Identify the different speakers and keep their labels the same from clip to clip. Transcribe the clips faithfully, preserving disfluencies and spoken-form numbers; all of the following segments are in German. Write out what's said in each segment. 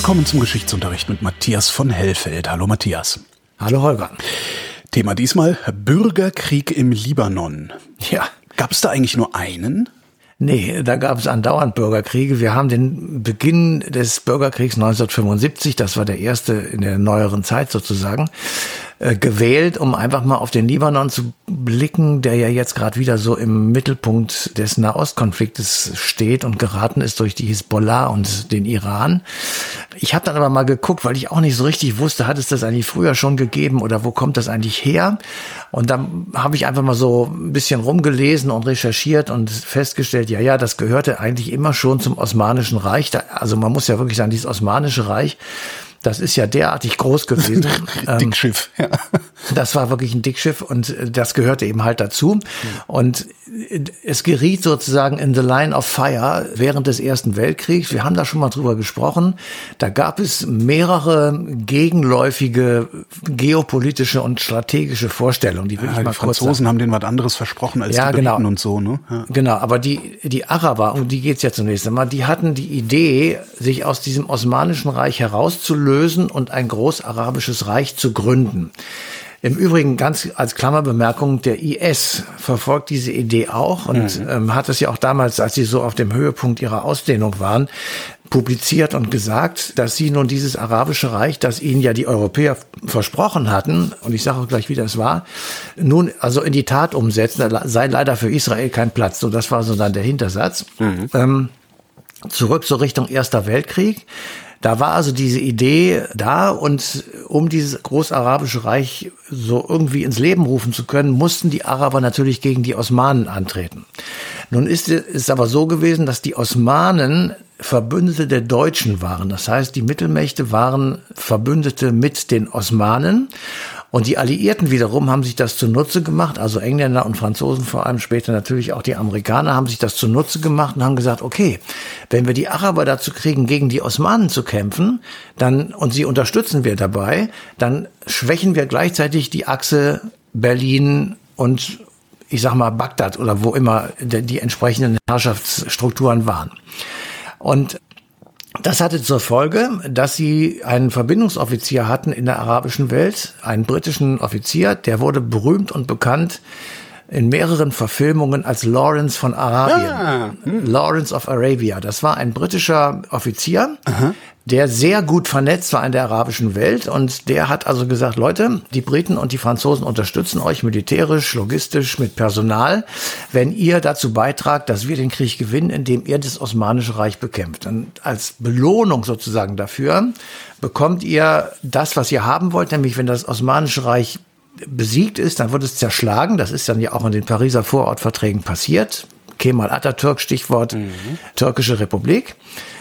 Speaker 1: Willkommen zum Geschichtsunterricht mit Matthias von Hellfeld. Hallo Matthias.
Speaker 2: Hallo Holger.
Speaker 1: Thema diesmal Bürgerkrieg im Libanon.
Speaker 2: Ja.
Speaker 1: Gab es da eigentlich nur einen?
Speaker 2: Nee, da gab es andauernd Bürgerkriege. Wir haben den Beginn des Bürgerkriegs neunzehnhundertfünfundsiebzig, das war der erste in der neueren Zeit sozusagen, äh, gewählt, um einfach mal auf den Libanon zu blicken, der ja jetzt gerade wieder so im Mittelpunkt des Nahostkonfliktes steht und geraten ist durch die Hisbollah und den Iran. Ich habe dann aber mal geguckt, weil ich auch nicht so richtig wusste, hat es das eigentlich früher schon gegeben oder wo kommt das eigentlich her? Und dann habe ich einfach mal so ein bisschen rumgelesen und recherchiert und festgestellt, ja, ja, das gehörte eigentlich immer schon zum Osmanischen Reich. Da, also man muss ja wirklich sagen, dieses Osmanische Reich, das ist ja derartig groß gewesen.
Speaker 1: Dickschiff, ja.
Speaker 2: Das war wirklich ein Dickschiff und das gehörte eben halt dazu. Und es geriet sozusagen in the line of fire während des Ersten Weltkriegs. Wir haben da schon mal drüber gesprochen. Da gab es mehrere gegenläufige geopolitische und strategische Vorstellungen. Die, will
Speaker 1: ja,
Speaker 2: ich mal
Speaker 1: die Franzosen haben denen was anderes versprochen als
Speaker 2: ja,
Speaker 1: die Briten
Speaker 2: genau.
Speaker 1: und so, ne? Ja.
Speaker 2: Genau, aber die, die Araber, um die geht's ja zunächst einmal, die hatten die Idee, sich aus diesem Osmanischen Reich herauszulösen und ein großarabisches Reich zu gründen. Im Übrigen, ganz als Klammerbemerkung, der I S verfolgt diese Idee auch und mhm. ähm, hat es ja auch damals, als sie so auf dem Höhepunkt ihrer Ausdehnung waren, publiziert und gesagt, dass sie nun dieses arabische Reich, das ihnen ja die Europäer versprochen hatten, und ich sage auch gleich, wie das war, nun also in die Tat umsetzen, da sei leider für Israel kein Platz. So, das war so dann der Hintersatz. Mhm. Ähm, zurück zur Richtung Erster Weltkrieg. Da war also diese Idee da und um dieses großarabische Reich so irgendwie ins Leben rufen zu können, mussten die Araber natürlich gegen die Osmanen antreten. Nun ist es aber so gewesen, dass die Osmanen Verbündete der Deutschen waren. Das heißt, die Mittelmächte waren Verbündete mit den Osmanen. Und die Alliierten wiederum haben sich das zunutze gemacht, also Engländer und Franzosen, vor allem später natürlich auch die Amerikaner, haben sich das zunutze gemacht und haben gesagt, okay, wenn wir die Araber dazu kriegen, gegen die Osmanen zu kämpfen, dann und sie unterstützen wir dabei, dann schwächen wir gleichzeitig die Achse Berlin und ich sag mal Bagdad oder wo immer die, die entsprechenden Herrschaftsstrukturen waren. Und das hatte zur Folge, dass sie einen Verbindungsoffizier hatten in der arabischen Welt, einen britischen Offizier, der wurde berühmt und bekannt in mehreren Verfilmungen als Lawrence von Arabien. Ah, hm. Lawrence of Arabia. Das war ein britischer Offizier, aha, der sehr gut vernetzt war in der arabischen Welt. Und der hat also gesagt, Leute, die Briten und die Franzosen unterstützen euch militärisch, logistisch, mit Personal, wenn ihr dazu beitragt, dass wir den Krieg gewinnen, indem ihr das Osmanische Reich bekämpft. Und als Belohnung sozusagen dafür bekommt ihr das, was ihr haben wollt, nämlich wenn das Osmanische Reich besiegt ist, dann wird es zerschlagen. Das ist dann ja auch in den Pariser Vorortverträgen passiert. Kemal Atatürk, Stichwort mhm. Türkische Republik.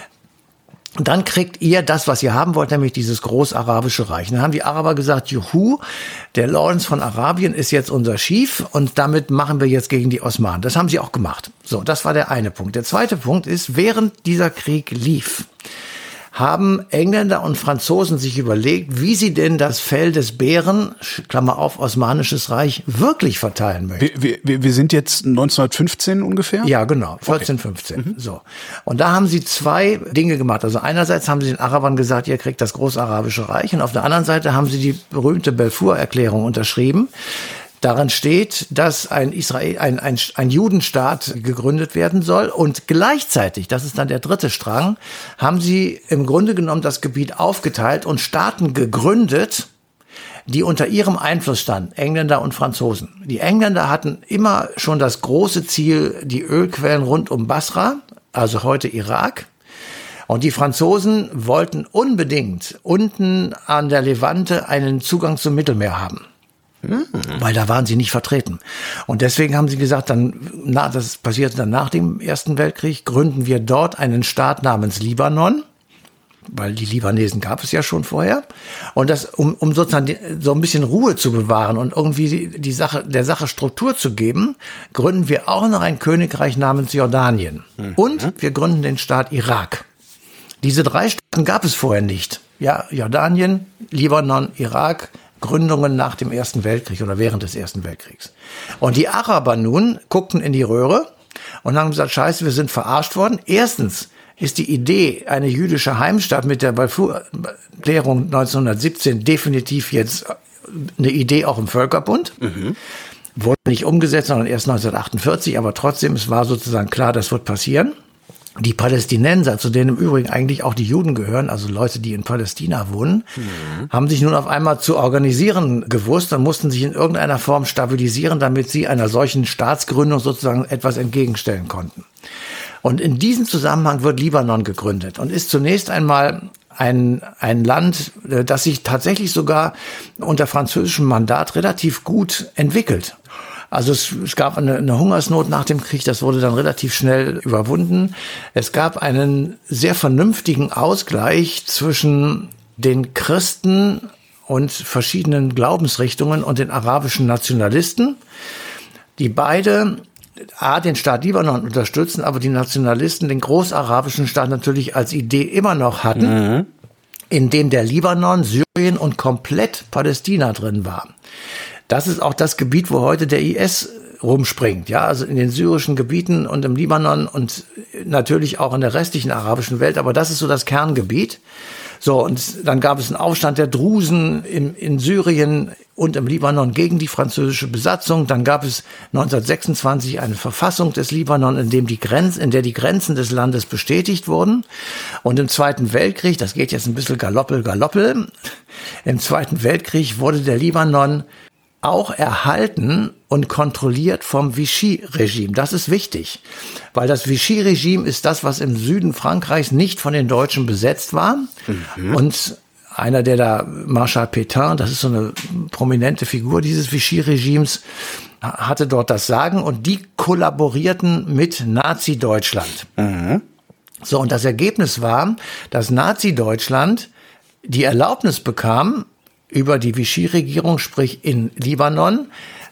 Speaker 2: Und dann kriegt ihr das, was ihr haben wollt, nämlich dieses großarabische Reich. Und dann haben die Araber gesagt, juhu, der Lawrence von Arabien ist jetzt unser Chief und damit machen wir jetzt gegen die Osmanen. Das haben sie auch gemacht. So, das war der eine Punkt. Der zweite Punkt ist, während dieser Krieg lief, haben Engländer und Franzosen sich überlegt, wie sie denn das Fell des Bären, Klammer auf, Osmanisches Reich, wirklich verteilen möchten.
Speaker 1: Wir, wir, wir sind jetzt neunzehnhundertfünfzehn ungefähr?
Speaker 2: Ja, genau, vierzehn, fünfzehn. Mhm. So. Und da haben sie zwei Dinge gemacht. Also einerseits haben sie den Arabern gesagt, ihr kriegt das Großarabische Reich. Und auf der anderen Seite haben sie die berühmte Balfour-Erklärung unterschrieben. Darin steht, dass ein Israel, ein, ein, ein Judenstaat gegründet werden soll und gleichzeitig, das ist dann der dritte Strang, haben sie im Grunde genommen das Gebiet aufgeteilt und Staaten gegründet, die unter ihrem Einfluss standen, Engländer und Franzosen. Die Engländer hatten immer schon das große Ziel, die Ölquellen rund um Basra, also heute Irak. Und die Franzosen wollten unbedingt unten an der Levante einen Zugang zum Mittelmeer haben. Mhm. Weil da waren sie nicht vertreten. Und deswegen haben sie gesagt, dann, na, das passierte dann nach dem Ersten Weltkrieg, gründen wir dort einen Staat namens Libanon, weil die Libanesen gab es ja schon vorher. Und das, um, um sozusagen so ein bisschen Ruhe zu bewahren und irgendwie die, die Sache, der Sache Struktur zu geben, gründen wir auch noch ein Königreich namens Jordanien. Mhm. Und wir gründen den Staat Irak. Diese drei Staaten gab es vorher nicht. Ja, Jordanien, Libanon, Irak, Gründungen nach dem Ersten Weltkrieg oder während des Ersten Weltkriegs. Und die Araber nun guckten in die Röhre und haben gesagt, scheiße, wir sind verarscht worden. Erstens ist die Idee, eine jüdische Heimstatt mit der Balfour-Erklärung neunzehnhundertsiebzehn definitiv jetzt eine Idee auch im Völkerbund. Mhm. Wurde nicht umgesetzt, sondern erst neunzehnhundertachtundvierzig, aber trotzdem, es war sozusagen klar, das wird passieren. Die Palästinenser, zu denen im Übrigen eigentlich auch die Juden gehören, also Leute, die in Palästina wohnen, mhm. haben sich nun auf einmal zu organisieren gewusst und mussten sich in irgendeiner Form stabilisieren, damit sie einer solchen Staatsgründung sozusagen etwas entgegenstellen konnten. Und in diesem Zusammenhang wird Libanon gegründet und ist zunächst einmal ein, ein Land, das sich tatsächlich sogar unter französischem Mandat relativ gut entwickelt. Also es, es gab eine, eine Hungersnot nach dem Krieg, das wurde dann relativ schnell überwunden. Es gab einen sehr vernünftigen Ausgleich zwischen den Christen und verschiedenen Glaubensrichtungen und den arabischen Nationalisten, die beide A, den Staat Libanon unterstützen, aber die Nationalisten den großarabischen Staat natürlich als Idee immer noch hatten, mhm. in dem der Libanon, Syrien und komplett Palästina drin war. Das ist auch das Gebiet, wo heute der I S rumspringt, ja, also in den syrischen Gebieten und im Libanon und natürlich auch in der restlichen arabischen Welt, aber das ist so das Kerngebiet. So, und dann gab es einen Aufstand der Drusen in, in Syrien und im Libanon gegen die französische Besatzung. Dann gab es neunzehnhundertsechsundzwanzig eine Verfassung des Libanon, in dem die Grenzen, in der die Grenzen des Landes bestätigt wurden. Und im Zweiten Weltkrieg, das geht jetzt ein bisschen galoppel, galoppel, im Zweiten Weltkrieg wurde der Libanon auch erhalten und kontrolliert vom Vichy-Regime. Das ist wichtig, weil das Vichy-Regime ist das, was im Süden Frankreichs nicht von den Deutschen besetzt war. Mhm. Und einer, der da, Marschall Pétain, das ist so eine prominente Figur dieses Vichy-Regimes, hatte dort das Sagen und die kollaborierten mit Nazi-Deutschland. Mhm. So, und das Ergebnis war, dass Nazi-Deutschland die Erlaubnis bekam, über die Vichy-Regierung, sprich in Libanon,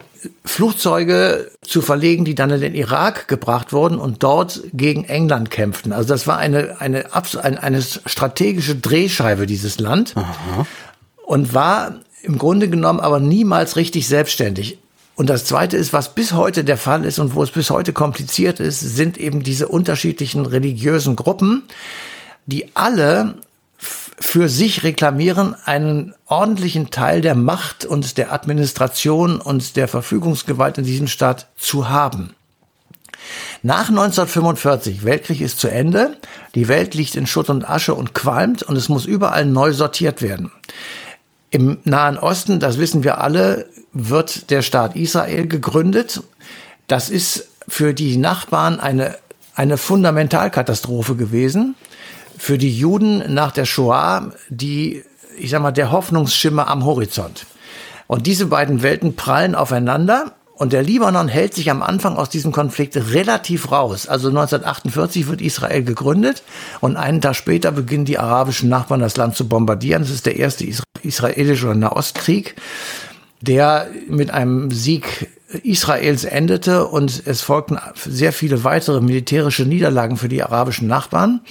Speaker 2: Flugzeuge zu verlegen, die dann in den Irak gebracht wurden und dort gegen England kämpften. Also das war eine eine eine, eine strategische Drehscheibe, dieses Land. Aha. Und war im Grunde genommen aber niemals richtig selbstständig. Und das Zweite ist, was bis heute der Fall ist und wo es bis heute kompliziert ist, sind eben diese unterschiedlichen religiösen Gruppen, die alle für sich reklamieren, einen ordentlichen Teil der Macht und der Administration und der Verfügungsgewalt in diesem Staat zu haben. Nach neunzehnhundertfünfundvierzig, Weltkrieg ist zu Ende, die Welt liegt in Schutt und Asche und qualmt und es muss überall neu sortiert werden. Im Nahen Osten, das wissen wir alle, wird der Staat Israel gegründet. Das ist für die Nachbarn eine, eine Fundamentalkatastrophe gewesen. Für die Juden nach der Shoah die, ich sag mal, der Hoffnungsschimmer am Horizont. Und diese beiden Welten prallen aufeinander und der Libanon hält sich am Anfang aus diesem Konflikt relativ raus. Also neunzehnhundertachtundvierzig wird Israel gegründet und einen Tag später beginnen die arabischen Nachbarn das Land zu bombardieren. Das ist der erste israelische oder Nahostkrieg, der mit einem Sieg Israels endete und es folgten sehr viele weitere militärische Niederlagen für die arabischen Nachbarn.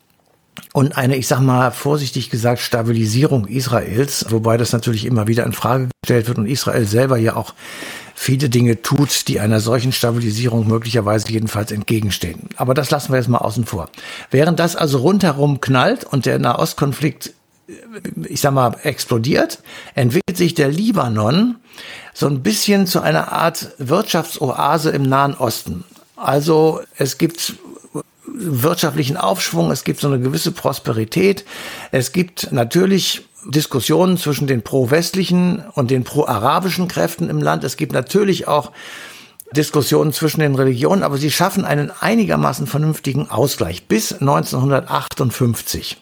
Speaker 2: Und eine, ich sag mal vorsichtig gesagt, Stabilisierung Israels, wobei das natürlich immer wieder in Frage gestellt wird und Israel selber ja auch viele Dinge tut, die einer solchen Stabilisierung möglicherweise jedenfalls entgegenstehen. Aber das lassen wir jetzt mal außen vor. Während das also rundherum knallt und der Nahostkonflikt, ich sag mal, explodiert, entwickelt sich der Libanon so ein bisschen zu einer Art Wirtschaftsoase im Nahen Osten. Also es gibt wirtschaftlichen Aufschwung, es gibt so eine gewisse Prosperität, es gibt natürlich Diskussionen zwischen den pro-westlichen und den pro-arabischen Kräften im Land, es gibt natürlich auch Diskussionen zwischen den Religionen, aber sie schaffen einen einigermaßen vernünftigen Ausgleich bis neunzehnhundertachtundfünfzig.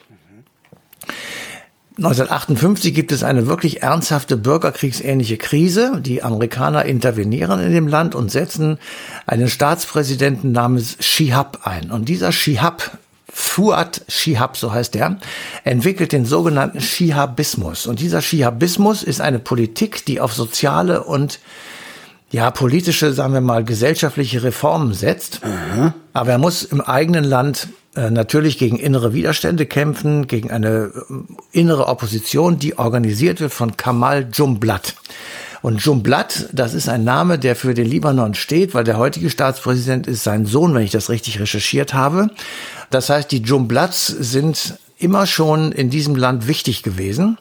Speaker 2: neunzehnhundertachtundfünfzig gibt es eine wirklich ernsthafte bürgerkriegsähnliche Krise. Die Amerikaner intervenieren in dem Land und setzen einen Staatspräsidenten namens Shihab ein. Und dieser Shihab, Fuad Shihab, so heißt er, entwickelt den sogenannten Shihabismus. Und dieser Shihabismus ist eine Politik, die auf soziale und ja politische, sagen wir mal, gesellschaftliche Reformen setzt. Mhm. Aber er muss im eigenen Land natürlich gegen innere Widerstände kämpfen, gegen eine innere Opposition, die organisiert wird von Kamal Jumblat. Und Jumblat, das ist ein Name, der für den Libanon steht, weil der heutige Staatspräsident ist sein Sohn, wenn ich das richtig recherchiert habe. Das heißt, die Jumblats sind immer schon in diesem Land wichtig gewesen.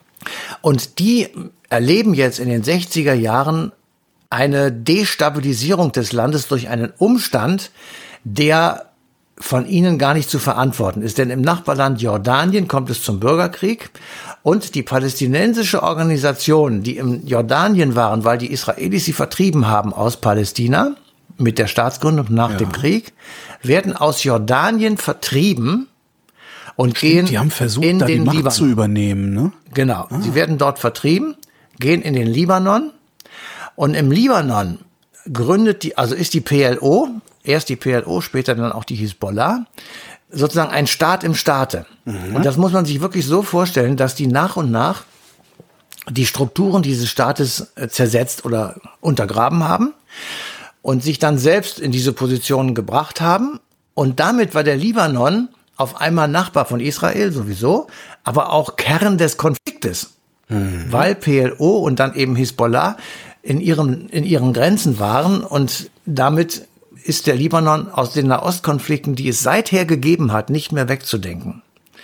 Speaker 2: Und die erleben jetzt in den sechziger Jahren eine Destabilisierung des Landes durch einen Umstand, der von ihnen gar nicht zu verantworten ist. Denn im Nachbarland Jordanien kommt es zum Bürgerkrieg und die palästinensische Organisation, die in Jordanien waren, weil die Israelis sie vertrieben haben aus Palästina mit der Staatsgründung nach ja. dem Krieg, werden aus Jordanien vertrieben und
Speaker 1: Stimmt,
Speaker 2: gehen
Speaker 1: die haben versucht,
Speaker 2: in
Speaker 1: da
Speaker 2: den
Speaker 1: die Macht
Speaker 2: Libanon
Speaker 1: zu übernehmen, ne?
Speaker 2: Genau.
Speaker 1: Ah.
Speaker 2: Sie werden dort vertrieben, gehen in den Libanon und im Libanon gründet die, also ist die P L O, erst die P L O, später dann auch die Hisbollah, sozusagen ein Staat im Staate. Mhm. Und das muss man sich wirklich so vorstellen, dass die nach und nach die Strukturen dieses Staates zersetzt oder untergraben haben und sich dann selbst in diese Positionen gebracht haben. Und damit war der Libanon auf einmal Nachbar von Israel sowieso, aber auch Kern des Konfliktes, mhm. weil P L O und dann eben Hisbollah in ihren, in ihren Grenzen waren und damit ist der Libanon aus den Nahostkonflikten, die es seither gegeben hat, nicht mehr wegzudenken.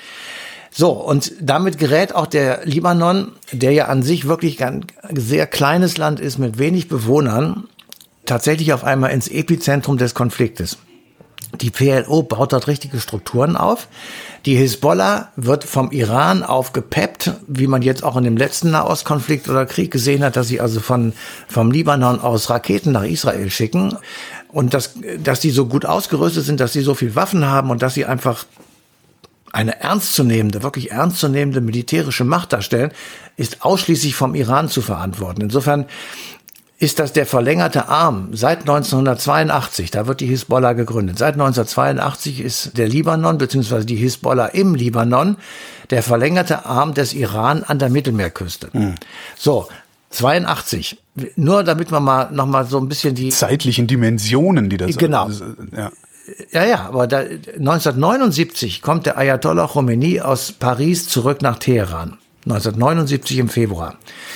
Speaker 2: So, und damit gerät auch der Libanon, der ja an sich wirklich ein sehr kleines Land ist mit wenig Bewohnern, tatsächlich auf einmal ins Epizentrum des Konfliktes. Die P L O baut dort richtige Strukturen auf. Die Hisbollah wird vom Iran aufgepeppt, wie man jetzt auch in dem letzten Nahostkonflikt oder Krieg gesehen hat, dass sie also von, vom Libanon aus Raketen nach Israel schicken. Und dass, dass die so gut ausgerüstet sind, dass sie so viel Waffen haben und dass sie einfach eine ernstzunehmende, wirklich ernstzunehmende militärische Macht darstellen, ist ausschließlich vom Iran zu verantworten. Insofern ist das der verlängerte Arm seit neunzehnhundertzweiundachtzig, da wird die Hisbollah gegründet. Seit neunzehnhundertzweiundachtzig ist der Libanon bzw. die Hisbollah im Libanon der verlängerte Arm des Iran an der Mittelmeerküste. Mhm. So, zweiundachtzig. Nur damit man mal noch mal so ein bisschen die
Speaker 1: zeitlichen Dimensionen, die das
Speaker 2: genau.
Speaker 1: Das, ja.
Speaker 2: Ja, ja, aber da, neunzehnhundertneunundsiebzig kommt der Ayatollah Khomeini aus Paris zurück nach Teheran. neunzehnhundertneunundsiebzig im Februar.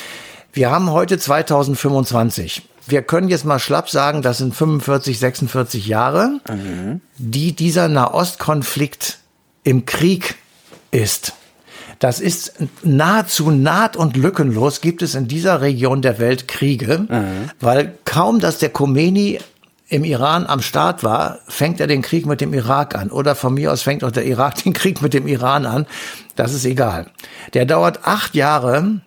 Speaker 2: Wir haben heute zweitausendfünfundzwanzig. Wir können jetzt mal schlapp sagen, das sind fünfundvierzig, sechsundvierzig Jahre, mhm. die dieser Nahostkonflikt im Krieg ist. Das ist nahezu naht- und lückenlos gibt es in dieser Region der Welt Kriege, mhm. weil kaum, dass der Khomeini im Iran am Start war, fängt er den Krieg mit dem Irak an. Oder von mir aus fängt auch der Irak den Krieg mit dem Iran an. Das ist egal. Der dauert acht Jahre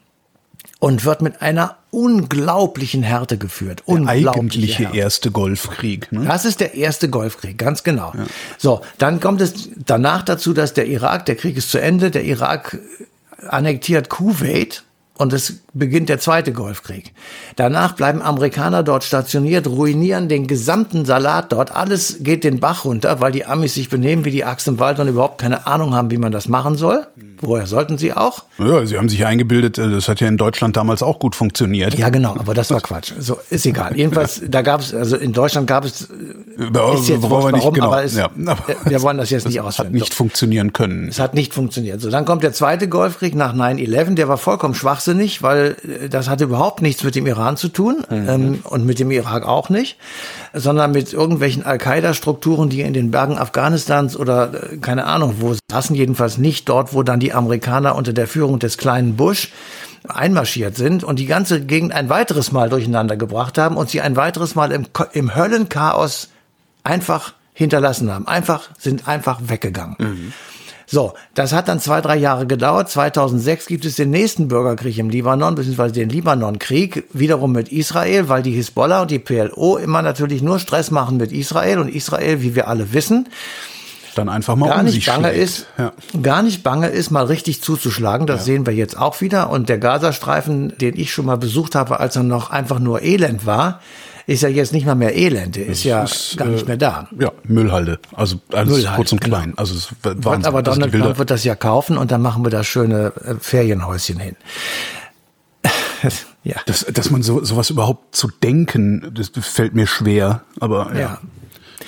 Speaker 2: und wird mit einer unglaublichen Härte geführt.
Speaker 1: Der eigentliche Härte. erste Golfkrieg. Ne?
Speaker 2: Das ist der erste Golfkrieg, ganz genau. Ja. So, dann kommt es danach dazu, dass der Irak, der Krieg ist zu Ende, der Irak annektiert Kuwait und es beginnt der zweite Golfkrieg. Danach bleiben Amerikaner dort stationiert, ruinieren den gesamten Salat dort. Alles geht den Bach runter, weil die Amis sich benehmen wie die Axt im Wald und überhaupt keine Ahnung haben, wie man das machen soll. Woher sollten sie auch?
Speaker 1: Ja, sie haben sich eingebildet, das hat ja in Deutschland damals auch gut funktioniert.
Speaker 2: Ja, genau, aber das war Quatsch. So, ist egal. Jedenfalls, da gab es, also in Deutschland gab es, ist jetzt
Speaker 1: warum, wir nicht,
Speaker 2: warum,
Speaker 1: genau.
Speaker 2: aber, es,
Speaker 1: ja, aber
Speaker 2: wir wollen das jetzt nicht ausführen.
Speaker 1: Es hat nicht so. funktionieren können.
Speaker 2: Es hat nicht funktioniert. So, dann kommt der zweite Golfkrieg nach neun elf, der war vollkommen schwachsinnig, weil das hatte überhaupt nichts mit dem Iran zu tun mhm. ähm, und mit dem Irak auch nicht, sondern mit irgendwelchen Al-Qaida-Strukturen, die in den Bergen Afghanistans oder äh, keine Ahnung wo saßen, jedenfalls nicht dort, wo dann die Amerikaner unter der Führung des kleinen Bush einmarschiert sind und die ganze Gegend ein weiteres Mal durcheinander gebracht haben und sie ein weiteres Mal im, im Höllenchaos einfach hinterlassen haben. Einfach, sind einfach weggegangen. Mhm. So, das hat dann zwei, drei Jahre gedauert. zweitausendsechs gibt es den nächsten Bürgerkrieg im Libanon, beziehungsweise den Libanonkrieg, wiederum mit Israel, weil die Hisbollah und die P L O immer natürlich nur Stress machen mit Israel und Israel, wie wir alle wissen,
Speaker 1: dann einfach mal
Speaker 2: gar
Speaker 1: um
Speaker 2: nicht
Speaker 1: sich
Speaker 2: bange
Speaker 1: schlägt.
Speaker 2: ist,
Speaker 1: ja.
Speaker 2: gar nicht bange ist, mal richtig zuzuschlagen. Das ja. sehen wir jetzt auch wieder. Und der Gazastreifen, den ich schon mal besucht habe, als er noch einfach nur Elend war, ist ja jetzt nicht mal mehr Elend. Der ist ja ist, gar nicht mehr da.
Speaker 1: Ja, Müllhalde. Also alles
Speaker 2: Müllhalde,
Speaker 1: kurz und klein.
Speaker 2: Genau.
Speaker 1: Also es
Speaker 2: wird Wahnsinn. Aber Donald Trump wird das ja kaufen und dann machen wir da schöne äh, Ferienhäuschen hin. ja.
Speaker 1: Das, dass man so sowas überhaupt zu denken, das fällt mir schwer. Aber ja.
Speaker 2: ja.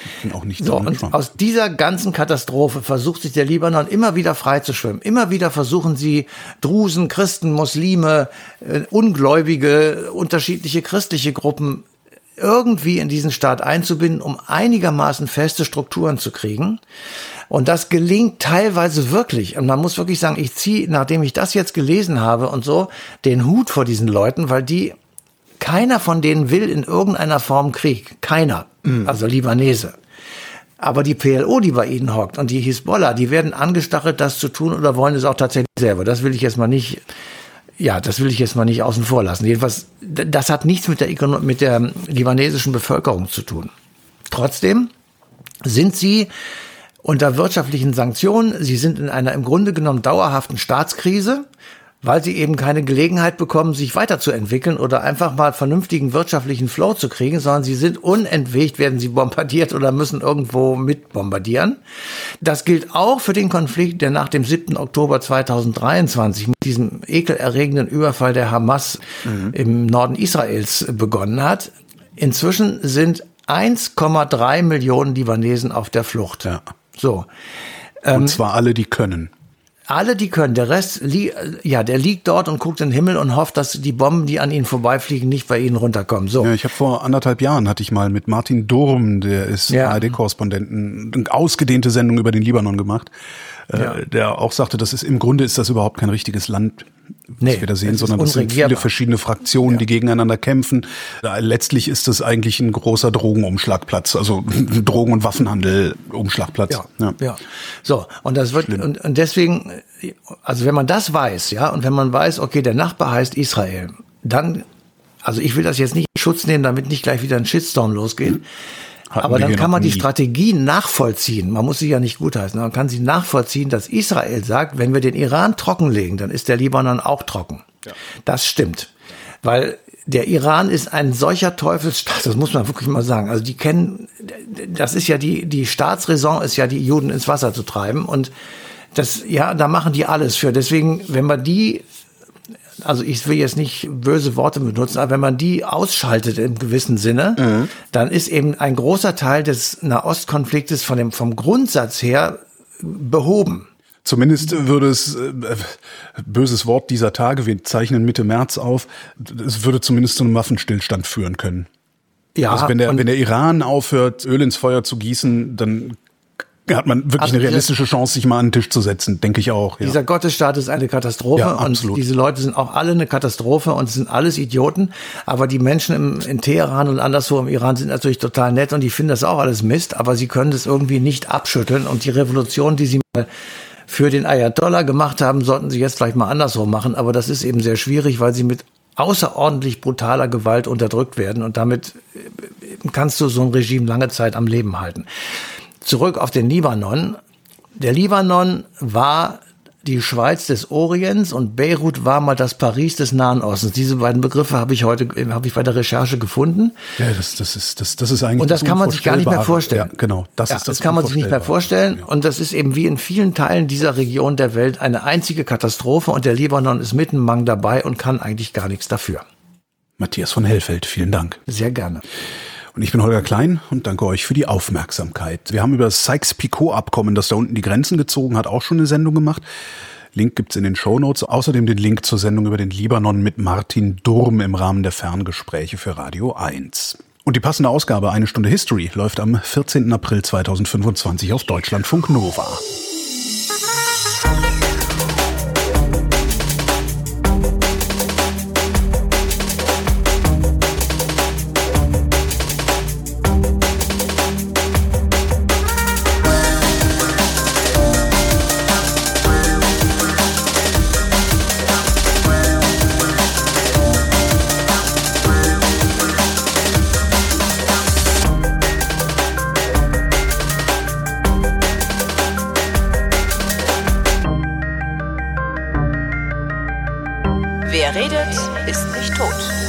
Speaker 1: Auch nicht
Speaker 2: so, und Trump. Aus dieser ganzen Katastrophe versucht sich der Libanon immer wieder freizuschwimmen. Immer wieder versuchen sie Drusen, Christen, Muslime, äh, Ungläubige, unterschiedliche christliche Gruppen irgendwie in diesen Staat einzubinden, um einigermaßen feste Strukturen zu kriegen. Und das gelingt teilweise wirklich. Und man muss wirklich sagen, ich ziehe, nachdem ich das jetzt gelesen habe und so, den Hut vor diesen Leuten, weil die, keiner von denen will in irgendeiner Form Krieg. Keiner. Mhm. Also Libanese. Aber die P L O, die bei ihnen hockt, und die Hisbollah, die werden angestachelt, das zu tun, oder wollen es auch tatsächlich selber. Das will ich jetzt mal nicht, ja, das will ich jetzt mal nicht außen vor lassen. Jedenfalls, das hat nichts mit der, mit der libanesischen Bevölkerung zu tun. Trotzdem sind sie unter wirtschaftlichen Sanktionen, sie sind in einer im Grunde genommen dauerhaften Staatskrise, weil sie eben keine Gelegenheit bekommen, sich weiterzuentwickeln oder einfach mal vernünftigen wirtschaftlichen Flow zu kriegen, sondern sie sind unentwegt, werden sie bombardiert oder müssen irgendwo mit bombardieren. Das gilt auch für den Konflikt, der nach dem siebten Oktober zweitausenddreiundzwanzig mit diesem ekelerregenden Überfall der Hamas mhm. im Norden Israels begonnen hat. Inzwischen sind eins Komma drei Millionen Libanesen auf der Flucht.
Speaker 1: Ja.
Speaker 2: So.
Speaker 1: Und ähm, zwar alle, die können.
Speaker 2: Alle, die können. Der Rest, li- ja, der liegt dort und guckt in den Himmel und hofft, dass die Bomben, die an ihnen vorbeifliegen, nicht bei ihnen runterkommen. So.
Speaker 1: Ja, ich habe vor anderthalb Jahren hatte ich mal mit Martin Durm, der ist ja. A R D-Korrespondenten, eine ausgedehnte Sendung über den Libanon gemacht, ja. äh, der auch sagte, das ist im Grunde ist das überhaupt kein richtiges Land, was nee, wir da sehen, sondern das sind viele verschiedene Fraktionen, ja. die gegeneinander kämpfen. Da, letztlich ist das eigentlich ein großer Drogenumschlagplatz, also Drogen- und Waffenhandel-Umschlagplatz.
Speaker 2: Ja, ja. ja. So, und das wird und, und deswegen, also wenn man das weiß, ja, und wenn man weiß, okay, der Nachbar heißt Israel, dann, also ich will das jetzt nicht in Schutz nehmen, damit nicht gleich wieder ein Shitstorm losgeht. Hm. Hatten Aber dann kann man die Strategien nachvollziehen. Man muss sie ja nicht gutheißen. Man kann sie nachvollziehen, dass Israel sagt, wenn wir den Iran trockenlegen, dann ist der Libanon auch trocken. Ja. Das stimmt. Weil der Iran ist ein solcher Teufelsstaat, das muss man wirklich mal sagen. Also die kennen, das ist ja die, die Staatsräson ist ja, die Juden ins Wasser zu treiben. Und das, ja, da machen die alles für. Deswegen, wenn man die, also ich will jetzt nicht böse Worte benutzen, aber wenn man die ausschaltet im gewissen Sinne, mhm. dann ist eben ein großer Teil des Nahostkonfliktes von dem, vom Grundsatz her behoben.
Speaker 1: Zumindest würde es, äh, böses Wort dieser Tage, wir zeichnen Mitte März auf, es würde zumindest zu einem Waffenstillstand führen können. Ja, also wenn der, wenn der Iran aufhört, Öl ins Feuer zu gießen, dann hat man wirklich also eine realistische Chance, sich mal an den Tisch zu setzen, denke ich auch. Ja.
Speaker 2: Dieser Gottesstaat ist eine Katastrophe ja, und diese Leute sind auch alle eine Katastrophe und sind alles Idioten. Aber die Menschen im, in Teheran und anderswo im Iran sind natürlich total nett und die finden das auch alles Mist, aber sie können das irgendwie nicht abschütteln. Und die Revolution, die sie mal für den Ayatollah gemacht haben, sollten sie jetzt vielleicht mal andersrum machen. Aber das ist eben sehr schwierig, weil sie mit außerordentlich brutaler Gewalt unterdrückt werden und damit kannst du so ein Regime lange Zeit am Leben halten. Zurück auf den Libanon. Der Libanon war die Schweiz des Orients und Beirut war mal das Paris des Nahen Ostens. Diese beiden Begriffe habe ich heute, habe ich bei der Recherche gefunden.
Speaker 1: Ja, das, das ist, das, das ist eigentlich.
Speaker 2: Und das, das kann man sich gar nicht mehr vorstellen.
Speaker 1: Ja, genau. Das
Speaker 2: ja,
Speaker 1: ist das.
Speaker 2: Das kann man sich nicht mehr vorstellen. Ja. Und das ist eben wie in vielen Teilen dieser Region der Welt eine einzige Katastrophe und der Libanon ist mitten im Mang dabei und kann eigentlich gar nichts dafür.
Speaker 1: Matthias von Hellfeld, vielen Dank.
Speaker 2: Sehr gerne.
Speaker 1: Und ich bin Holger Klein und danke euch für die Aufmerksamkeit. Wir haben über das Sykes-Picot-Abkommen, das da unten die Grenzen gezogen hat, auch schon eine Sendung gemacht. Link gibt's in den Shownotes. Außerdem den Link zur Sendung über den Libanon mit Martin Durm im Rahmen der Ferngespräche für Radio eins. Und die passende Ausgabe Eine Stunde History läuft am vierzehnten April zweitausendfünfundzwanzig auf Deutschlandfunk Nova.
Speaker 3: Wer redet, ist nicht tot.